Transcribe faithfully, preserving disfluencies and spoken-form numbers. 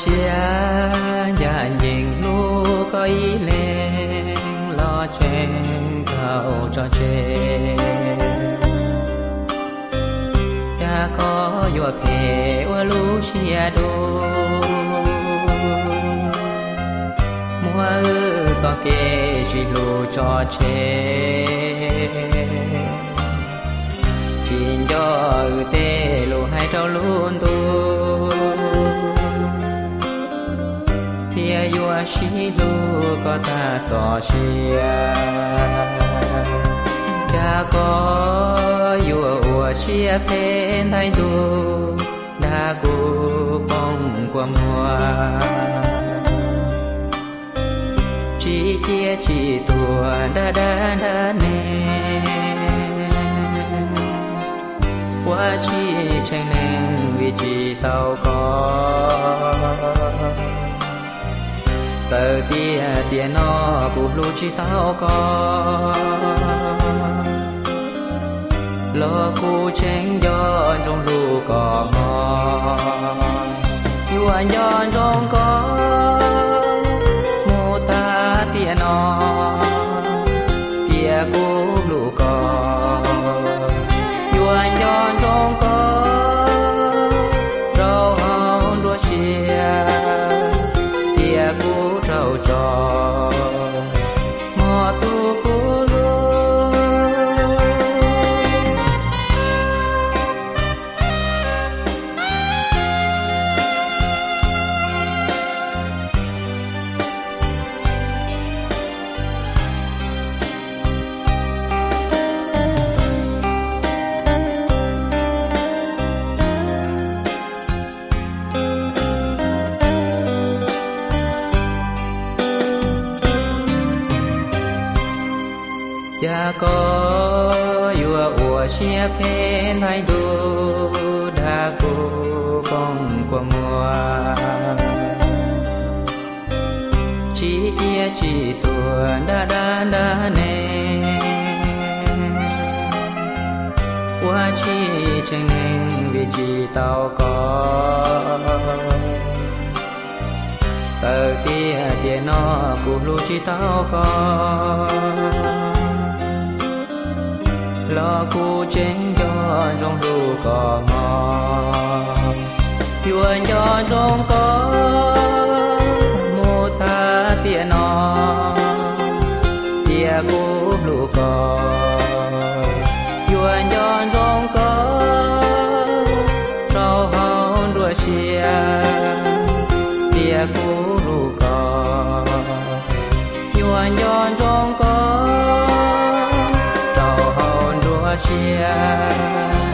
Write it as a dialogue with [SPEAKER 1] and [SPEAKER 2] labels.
[SPEAKER 1] chia nhà nhìn lu có ý lên lo chuyện cầu cho chê cha có vừa kể qua lu chia đô mua ư cho kê chỉ lu cho chê chỉ cho tê lu hai trâu luôn tu thiên yêu sĩ lu có ta cho chia cha có yêu ua chia bên thay tu đã cố bông qua mùa chỉ chia chỉ tua đã đã đã nè qua chỉ tranh nên vì chỉ tao có giờ tia tia nó cũng lu chỉ tao có lo cu tranh gió trong lu có mò yêu anh gió trong có mô ta tia nó tia cũng lu có yêu anh gió trong có rau hồng đua chia tia cũng trâu trò mò tu cú lu cha có yêu ua chia bên hai đô đã cố bông qua mùa chỉ tia chỉ tua đã đã đã nè qua chỉ tranh nên vì chỉ tao có giờ tia tia nó cũng lu chỉ tao có lo cu tranh gió trong lu có mò yêu anh gió trong có mô ta tia nó tia cu lu có yêu anh gió trong có trâu hồng đua chia tia cu lu có yêu anh gió trong có chia